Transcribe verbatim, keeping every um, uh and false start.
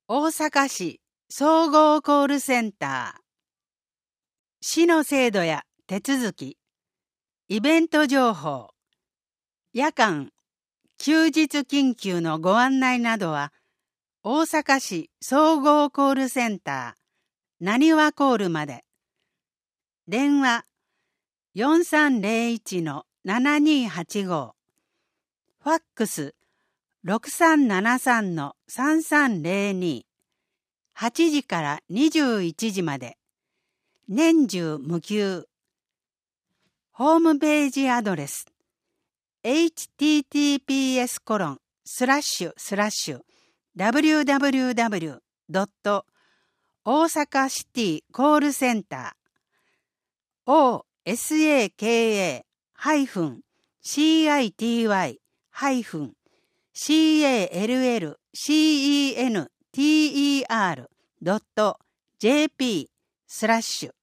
大阪市総合コールセンター。市の制度や手続き、イベント情報、夜間、休日緊急のご案内などは、大阪市総合コールセンター、なにわコールまで。電話 よんさんゼロいちのななにーはちご、ファックスろくさんななさんのさんさんゼロに、はちじからにじゅういちじまで。年中無休。ホームページアドレス エイチティーティーピーエスコロンスラッシュスラッシュダブリューダブリューダブリュードット大阪シティコールセンター オーエスエーケーエーハイフンシーアイティーワイハイフンシーエーエルエルシーイーエヌティーイーアールドットジェーピースラッシュ